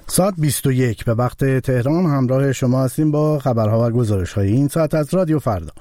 ساعت 21 به وقت تهران همراه شما هستیم با خبرها و گزارش‌های این ساعت از رادیو فردا.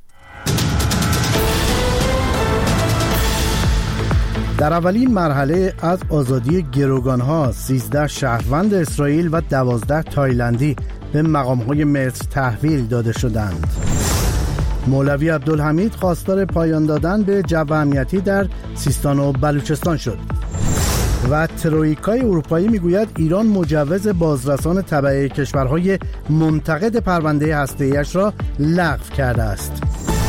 در اولین مرحله از آزادی گروگان‌ها 13 شهروند اسرائیل و 12 تایلندی به مقام‌های مصر تحویل داده شدند. مولوی عبدالحمید خواستار پایان دادن به جو امنیتی در سیستان و بلوچستان شد. و ترویکای اروپایی میگوید ایران مجوز بازرسان تبع کشورهای منتقد پرونده هسته‌ای‌اش را لغو کرده است.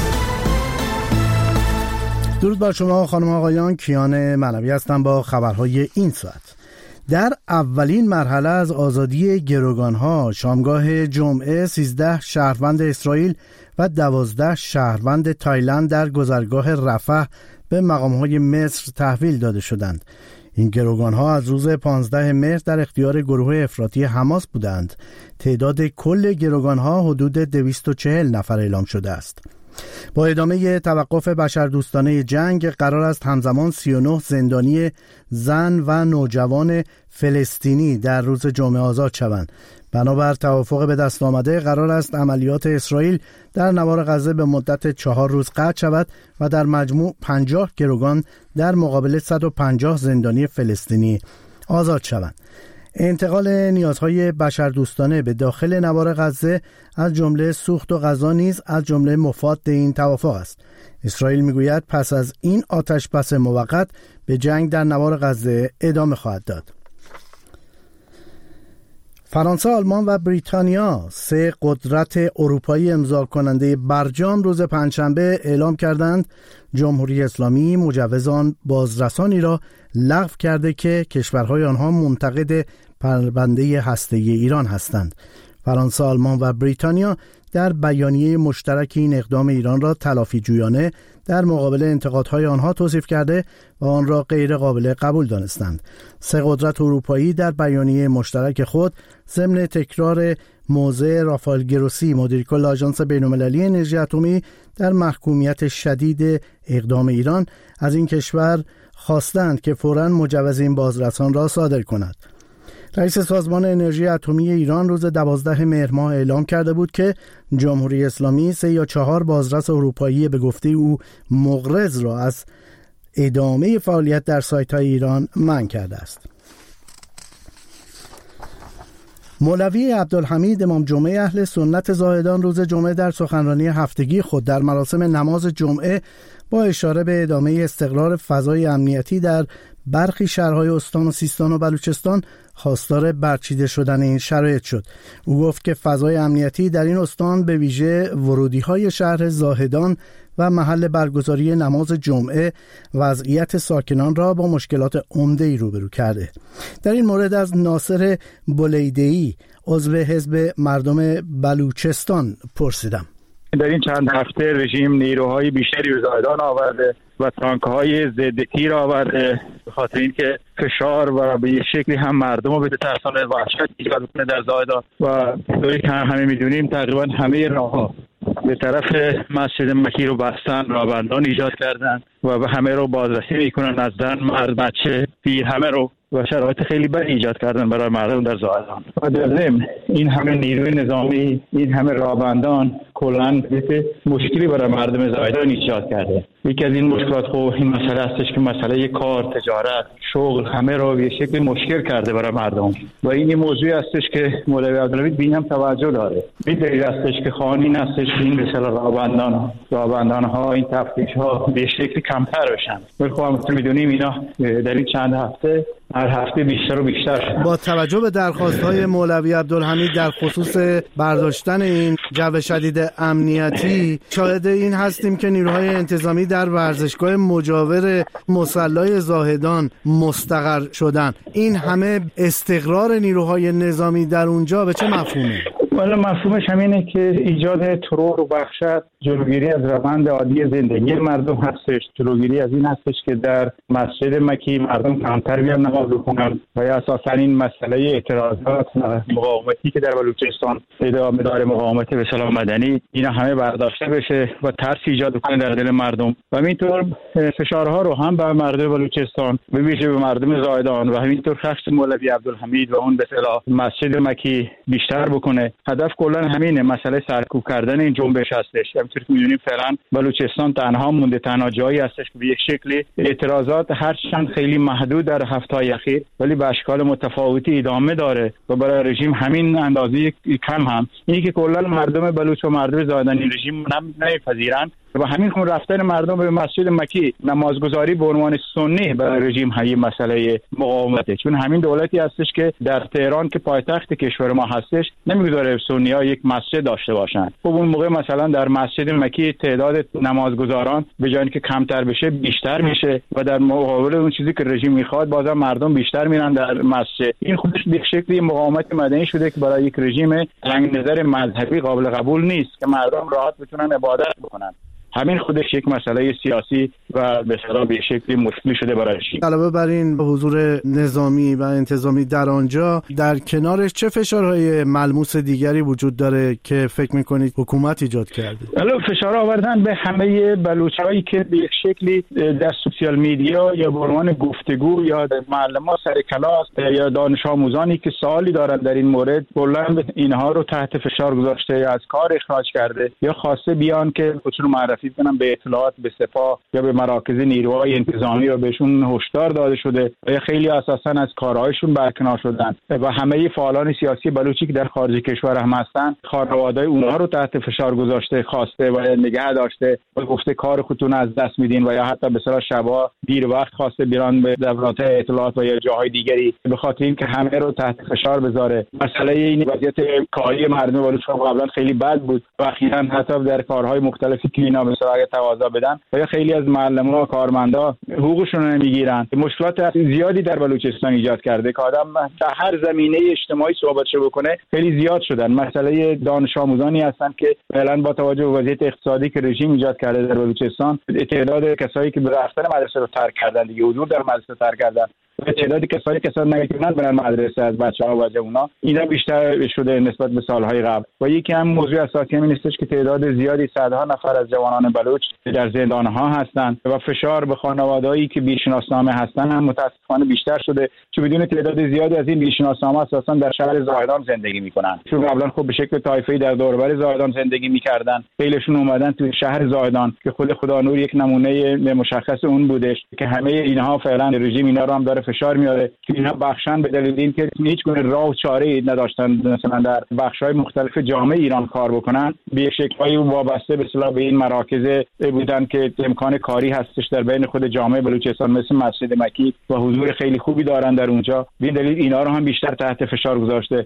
درود بر شما خانم و آقایان، کیان معنوی هستم با خبرهای این ساعت. در اولین مرحله از آزادی گروگان‌ها شامگاه جمعه 13 شهروند اسرائیل و 12 شهروند تایلند در گذرگاه رفح به مقام‌های مصر تحویل داده شدند. این گروگان‌ها از روز 15 مهر در اختیار گروه افراطی حماس بودند. تعداد کل گروگان‌ها حدود 240 نفر اعلام شده است. با ادامه توقف بشردوستانه جنگ قرار است همزمان 39 زندانی زن و نوجوان فلسطینی در روز جمعه آزاد شوند. بنابر توافق به دست آمده قرار است عملیات اسرائیل در نوار غزه به مدت 4 روز قطع شود و در مجموع 50 گروگان در مقابل 150 زندانی فلسطینی آزاد شوند. انتقال نیازهای بشردوستانه به داخل نوار غزه از جمله سوخت و غذا نیز از جمله مفاد این توافق است. اسرائیل میگوید پس از این آتشبس موقت به جنگ در نوار غزه ادامه خواهد داد. فرانسه، آلمان و بریتانیا، 3 قدرت اروپایی امضا کننده برجام روز پنجشنبه اعلام کردند جمهوری اسلامی مجوز آن بازرسانی را لغو کرده که کشورهای آنها منتقد پرونده هسته‌ای ایران هستند. فرانسه، آلمان و بریتانیا در بیانیه مشترک این اقدام ایران را تلافی جویانه در مقابل انتقادهای آنها توصیف کرده و آن را غیر قابل قبول دانستند. 3 قدرت اروپایی در بیانیه مشترک خود ضمن تکرار موضع رافائل گروسی مدیر کل آژانس بین‌المللی انرژی اتمی در محکومیت شدید اقدام ایران از این کشور خواستند که فوراً مجوز این بازرسان را صادر کند. رئیس سازمان انرژی اتمی ایران روز 12 مهر ماه اعلام کرده بود که جمهوری اسلامی 3 یا 4 بازرس اروپایی به گفته او مغرض را از ادامه فعالیت در سایت‌های ایران منع کرده است. مولوی عبدالحمید امام جمعه اهل سنت زاهدان روز جمعه در سخنرانی هفتگی خود در مراسم نماز جمعه با اشاره به ادامه استقرار فضای امنیتی در برخی شهرهای استان و سیستان و بلوچستان خواستار برچیده شدن این شرایط شد. او گفت که فضای امنیتی در این استان به ویژه ورودی‌های شهر زاهدان و محل برگزاری نماز جمعه وضعیت ساکنان را با مشکلات عمده‌ای روبرو کرده. در این مورد از ناصر بولیده‌ای عضو حزب مردم بلوچستان پرسیدم. در این چند هفته رژیم نیروهای بیشتری به زاهدان آورده و تانک‌های ضد تیر آورده به خاطر اینکه فشار و به یک شکلی هم مردم رو به ترسان وحشت ایجاد کنه در زاهدان و طوری که همه میدونیم تقریبا همه راه‌ها به طرف مسجد مکی رو بستن، رابندان ایجاد کردن و به همه رو بازرسی میکنن، از زن، مرد، بچه، پیر همه رو و شرایط خیلی بد ایجاد کردن برای مردم در زاهدان. و در ضمن این همه نیروی نظامی، این همه رابندان کلاً مشکلی برای مردم زاهدان ایجاد کرده. یکی از این مشکلات این مسئله هستش که مسئله کار، تجارت، شغل همه رو به شکلی مشکل کرده برای مردم و این موضوعی هستش که مولوی عبدالحمید بین هم توجه داره. این دلیل هستش که خانین هستش که این مثلا رابندان ها این تفتیش ها به شکلی کمتر بشن. ولی خب همونطور میدونیم اینا در این چند هفته هر هفته بیشتر و بیشتر شد. با توجه به درخواست‌های مولوی عبدالحمید در خصوص برداشتن این جو شدید امنیتی شاهد این هستیم که نیروهای انتظامی در ورزشگاه مجاور مصلی زاهدان مستقر شدن. این همه استقرار نیروهای نظامی در اونجا به چه مفهومه؟ والا مفهومش همینه که ایجاد ترور و وحشت جلوگیری از روند عادی زندگی مردم هستش، جلوگیری از این هستش که در مسجد مکی مردم کمتر بیان نماز بخونن و یا اساسا این مسئله اعتراضات مقاومتی که در بلوچستان ادامه داره، مقاومت به اصطلاح مدنی، اینا همه برداشته بشه و ترس ایجاد کنه در دل مردم و همینطور فشارها رو هم به مردم بلوچستان به ویژه به مردم زاهدان و همینطور شخص مولوی عبدالحمید و اون به اصطلاح مسجد مکی بیشتر بکنه. هدف کلا همینه، مسئله سرکوب کردن این جنبش هستش. همونطور که می‌دونیم فعلا بلوچستان تنها مونده، تنها جایی هستش که به یک شکلی اعتراضات هرچند خیلی محدود در هفته‌های اخیر ولی به اشکال متفاوتی ادامه داره و برای رژیم همین اندازه کم هم اینی که کلا مردم بلوچ و مردم زاهدان این رژیم نمیپذیرن و همین خون رفتن مردم به مسجد مکی نمازگزاری به عنوان سنی برای رژیم همین مسئله مقاومته، چون همین دولتی هستش که در تهران که پایتخت کشور ما هستش نمیگذاره سنی‌ها یک مسجد داشته باشن. خب اون موقع مثلا در مسجد مکی تعداد نمازگزاران به جای اینکه کمتر بشه بیشتر میشه و در مقابل اون چیزی که رژیم میخواد بازم مردم بیشتر میرن در مسجد. این خودش به شکلی مقاومت مدنی شده که برای یک رژیم تنگ نظر مذهبی قابل قبول نیست که مردم راحت بتونن عبادت بکنن. همین خودش یک مسئله سیاسی و به اصطلاح به شکلی مشکلی شده برای رژیم. علاوه بر این حضور نظامی و انتظامی در آنجا، در کنارش چه فشارهای ملموس دیگری وجود داره که فکر می‌کنید حکومت ایجاد کرده؟ فشار آوردن به همه بلوچ‌هایی که به یک شکلی در سوشال میدیا یا به عنوان گفتگو یا در معلم‌ها سر کلاس یا دانش آموزانی که سوالی دارن در این مورد بلند اینها رو تحت فشار گذاشته یا از کار اخراج کرده یا خواسته بیان که خودشون معرفی کنن به اطلاعات به سپاه یا به مراکز نیروهای انتظامی و بهشون هشدار داده شده و خیلی اساساً از کارهایشون برکنار شدن و همه فعالان سیاسی بلوچی که در خارج کشور هم هستن خانواده‌های اونها رو تحت فشار گذاشته، خواسته و نگه داشته و گفته کار خودتون از دست میدین و یا حتی به اصطلاح شبا دیر وقت خواسته بیان به دفاتر اطلاعات و یا جاهای دیگری به خاطر اینکه همه رو تحت فشار بذاره. مسئله این وضعیت کاری مردم بلوچ قبلا خیلی بد بود و اخیراً حتی در کارهای مختلفی که اینا به اگه تقاضا بدن و خیلی از معلم‌ها و کارمندا حقوقشون رو نمیگیرن. مشکلات زیادی در بلوچستان ایجاد کرده که آدم در هر زمینه اجتماعی صحبتش بکنه خیلی زیاد شدن. مسئله دانش آموزانی هستن که فعلا با توجه به وضعیت اقتصادی که رژیم ایجاد کرده در بلوچستان تعداد کسایی که به رفتن مدرسه رو ترک کردن، دیگه حضور در مدرسه ترک کردن و تعداد کسایی که اصلا نمیتونن برن مدرسه از بچه‌ها و جوونا اینا بیشتر شده نسبت به سالهای قبل. و یکی هم موضوع اساسی همین استش که تعداد زیادی صدها نفر از جوانان بلوچ در زندان‌ها هستند و فشار به خانواده‌ای که بیشناسنامه هستن هم متأسفانه بیشتر شده، چون بدون تعداد زیادی از این بیشناسنامه اساسا در شهر زاهدان زندگی میکنن، چون قبلا خب به شکل طایفه‌ای در دور و بر زاهدان زندگی میکردن. خیلیشون اومدن تو شهر زاهدان که خدا نور یک نمونه مشخص اون بودش که همه اینها فعلا رژیم اینا رو هم داره فشار میاره که اینا بخشن به دلیل اینکه هیچ گونه راه و چاره‌ای نداشتن مثلا در بخش‌های مختلف جامعه ایران کار بکنن، به شکلی وابسته به اصطلاح به این مراکز بودن که امکان کاری هستش در بین خود جامعه بلوچستان مثل مسجد مکی و حضور خیلی خوبی دارن در اونجا. به دلیل اینا رو هم بیشتر تحت فشار گذاشته.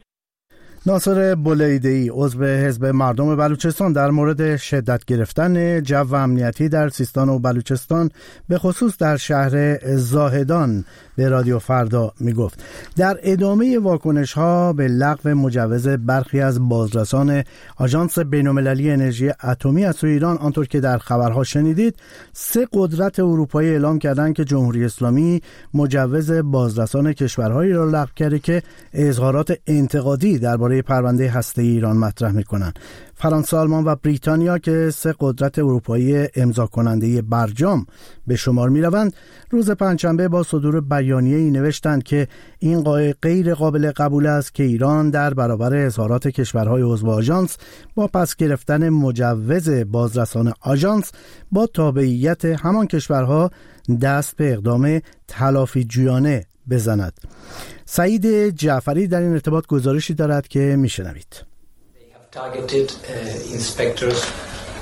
ناصر بولیده‌ای عضو حزب مردم بلوچستان در مورد شدت گرفتن جو امنیتی در سیستان و بلوچستان به خصوص در شهر زاهدان به رادیو فردا میگفت. در ادامه واکنش‌ها به لغو مجوز برخی از بازرسان آژانس بین‌المللی انرژی اتمی از سوی ایران، آنطور که در خبرها شنیدید، 3 قدرت اروپایی اعلام کردند که جمهوری اسلامی مجوز بازرسان کشورهایی را لغو کرده که اظهارات انتقادی درباره پرونده هسته‌ای ایران مطرح می‌کنند. فرانسه، آلمان و بریتانیا که 3 قدرت اروپایی امضا کننده برجام به شمار می‌روند، روز پنجشنبه با صدور بیانیه‌ای نوشتند که این غیر قابل قبول است که ایران در برابر اظهارات کشورهای عضو آژانس با پس گرفتن مجوز بازرسان آژانس با تابعیت همان کشورها دست به اقدام تلافی جویانه بزند. سعید جعفری در این ارتباط گزارشی دارد که میشنوید. targeted inspectors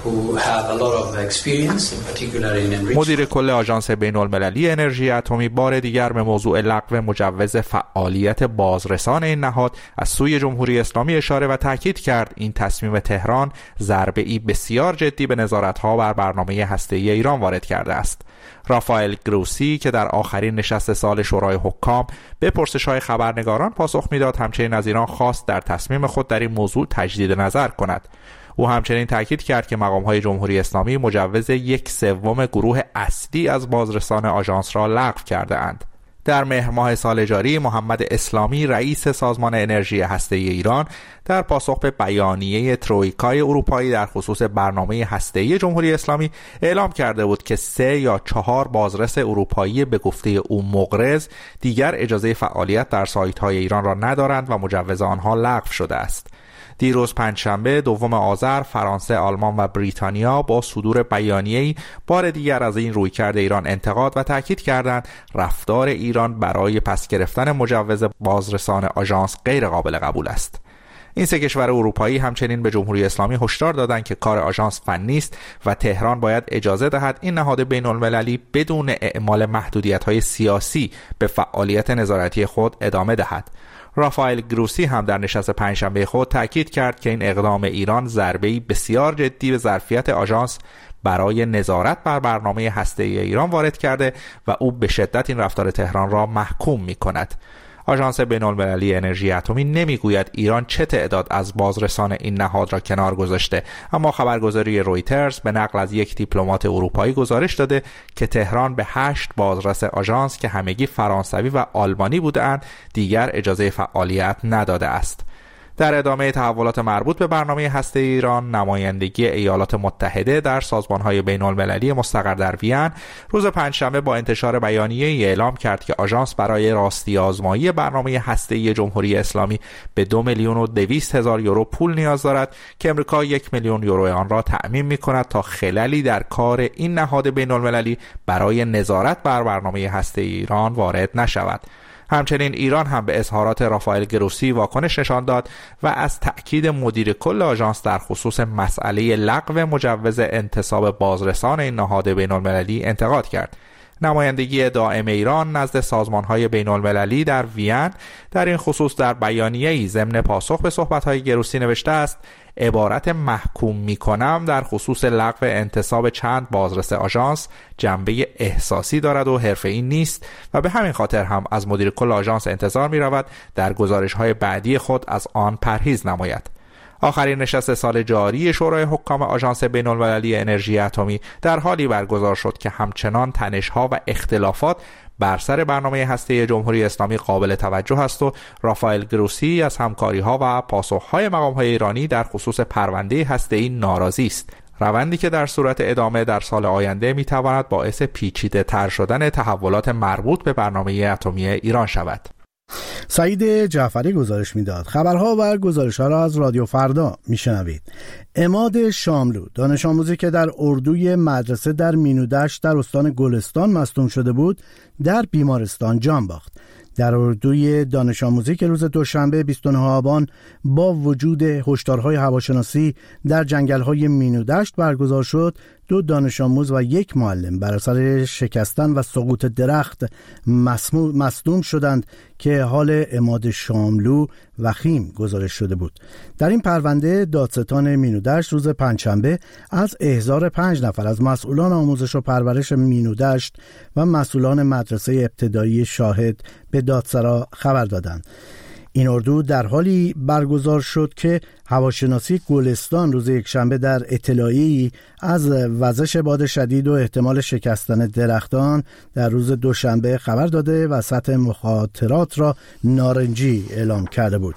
مدیر کل آژانس بین‌المللی انرژی اتمی بار دیگر به موضوع لغو مجوز فعالیت بازرسان این نهاد از سوی جمهوری اسلامی اشاره و تاکید کرد این تصمیم تهران ضربه‌ای بسیار جدی به نظارت‌ها بر برنامه هسته‌ای ایران وارد کرده است. رافائل گروسی که در آخرین نشست سال شورای حکام به پرسش‌های خبرنگاران پاسخ میداد، همچنین از ایران خواست در تصمیم خود در این موضوع تجدید نظر کند. او همچنین تاکید کرد که مقام‌های جمهوری اسلامی مجوز 1/3 گروه اصلی از بازرسان آژانس را لغو کرده اند. در مهر ماه سال جاری محمد اسلامی رئیس سازمان انرژی هسته‌ای ایران در پاسخ به بیانیه ترویکای اروپایی در خصوص برنامه هسته‌ای جمهوری اسلامی اعلام کرده بود که 3 یا 4 بازرس اروپایی به گفته او مقرض دیگر اجازه فعالیت در سایت‌های ایران را ندارند و مجوز آنها لغو شده است. دیروز پنجشنبه 2 آذر فرانسه، آلمان و بریتانیا با صدور بیانیه‌ای بار دیگر از این رویکرد ایران انتقاد و تاکید کردند رفتار ایران برای پس گرفتن مجوز بازرسان آژانس غیر قابل قبول است. این 3 کشور اروپایی همچنین به جمهوری اسلامی هشدار دادند که کار آژانس فنی است و تهران باید اجازه دهد این نهاد بین‌المللی بدون اعمال محدودیت‌های سیاسی به فعالیت نظارتی خود ادامه دهد. رافائل گروسی هم در نشست پنجشنبه خود تاکید کرد که این اقدام ایران ضربه‌ای بسیار جدی به ظرفیت آژانس برای نظارت بر برنامه هسته‌ای ایران وارد کرده و او به شدت این رفتار تهران را محکوم می‌کند. آژانس بین‌المللی انرژی اتمی نمیگوید ایران چه تعداد از بازرسان این نهاد را کنار گذاشته، اما خبرگزاری رویترز به نقل از یک دیپلمات اروپایی گزارش داده که تهران به 8 بازرس آژانس که همگی فرانسوی و آلمانی بودند دیگر اجازه فعالیت نداده است. در ادامه تحولات مربوط به برنامه هسته‌ای ایران، نمایندگی ایالات متحده در سازمان‌های بین‌المللی مستقر در وین روز پنجشنبه با انتشار بیانیه‌ای اعلام کرد که آژانس برای راستی آزمایی برنامه هسته‌ای جمهوری اسلامی به 2,200,000 یورو پول نیاز دارد که امریکا 1,000,000 یورو آن را تأمین می‌کند تا خللی در کار این نهاد بین‌المللی برای نظارت بر برنامه هسته‌ای ایران وارد نشود. همچنین ایران هم به اظهارات رافائل گروسی واکنش نشان داد و از تأکید مدیر کل آژانس در خصوص مسئله لغو مجوز انتصاب بازرسان این نهاد بین‌المللی انتقاد کرد. نمایندگی دائم ایران نزد سازمان‌های بین‌المللی در وین در این خصوص در بیانیه‌ای ضمن پاسخ به صحبت‌های گروسی نوشته است: عبارت محکوم می‌کنم در خصوص لغو انتصاب چند بازرس آژانس جنبه احساسی دارد و حرفه‌ای نیست و به همین خاطر هم از مدیر کل آژانس انتظار می‌رود در گزارش‌های بعدی خود از آن پرهیز نماید. آخرین نشست سال جاری شورای حکام آژانس بین‌المللی انرژی اتمی در حالی برگزار شد که همچنان تنش‌ها و اختلافات بر سر برنامه هسته‌ای جمهوری اسلامی قابل توجه است و رافائل گروسی از همکاری‌ها و پاسخ‌های مقام‌های ایرانی در خصوص پرونده هسته‌ای ناراضی است. روندی که در صورت ادامه در سال آینده می‌تواند باعث پیچیده‌تر شدن تحولات مربوط به برنامه اتمی ایران شود. سعید جعفری گزارش میداد. خبرها و گزارش‌ها را از رادیو فردا میشنوید. عماد شاملو دانش آموزی که در اردوی مدرسه در مینودشت در استان گلستان مصدوم شده بود در بیمارستان جان باخت. در اردوی دانش آموزی که روز دوشنبه 29 آبان با وجود هشدارهای هواشناسی در جنگل‌های مینودشت برگزار شد، 2 دانش آموز و 1 معلم بر اثر شکستن و سقوط درخت مصدوم شدند که حال عماد شاملو وخیم گزارش شده بود. در این پرونده دادستان مینودشت روز پنجشنبه از احضار 5 نفر از مسئولان آموزش و پرورش مینودشت و مسئولان مدرسه ابتدایی شاهد به دادسرا خبر دادند. این اردو در حالی برگزار شد که هواشناسی گلستان روز یکشنبه در اطلاعیه‌ای از وزش باد شدید و احتمال شکستن درختان در روز دوشنبه خبر داده و سطح مخاطرات را نارنجی اعلام کرده بود.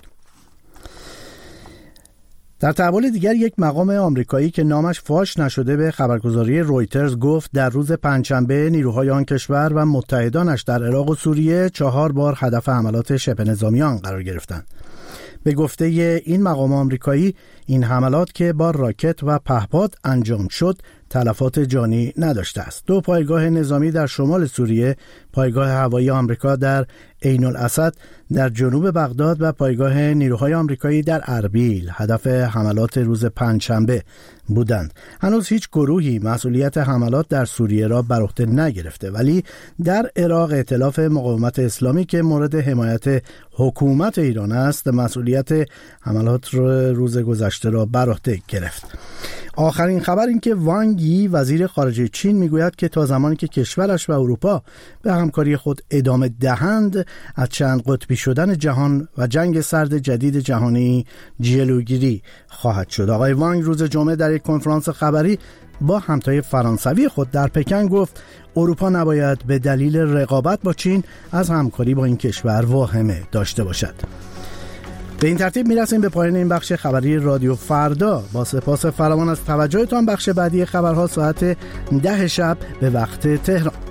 در تحول دیگر، یک مقام آمریکایی که نامش فاش نشده به خبرگزاری رویترز گفت در روز پنجشنبه نیروهای آن کشور و متحدانش در عراق و سوریه 4 بار هدف حملات شبه نظامیان قرار گرفتند. به گفته این مقام آمریکایی، این حملات که با راکت و پهپاد انجام شد تلفات جانی نداشته است. 2 پایگاه نظامی در شمال سوریه، پایگاه هوایی آمریکا در عین الاسد در جنوب بغداد و پایگاه نیروهای آمریکایی در اربیل هدف حملات روز پنجشنبه بودند. هنوز هیچ گروهی مسئولیت حملات در سوریه را بر عهده نگرفته، ولی در عراق ائتلاف مقاومت اسلامی که مورد حمایت حکومت ایران است مسئولیت حملات روز گذشته را بر عهده گرفت. آخرین خبر این که وانگ یی وزیر خارجه چین میگوید که تا زمانی که کشورش و اروپا به همکاری خود ادامه دهند از چند قطبی شدن جهان و جنگ سرد جدید جهانی جلوگیری خواهد شد. آقای وانگ روز جمعه در یک کنفرانس خبری با همتای فرانسوی خود در پکن گفت اروپا نباید به دلیل رقابت با چین از همکاری با این کشور واهمه داشته باشد. به این ترتیب میرسیم به پایان این بخش خبری رادیو فردا. با سپاس فراوان از توجهتان، بخش بعدی خبرها ساعت 10 شب به وقت تهران.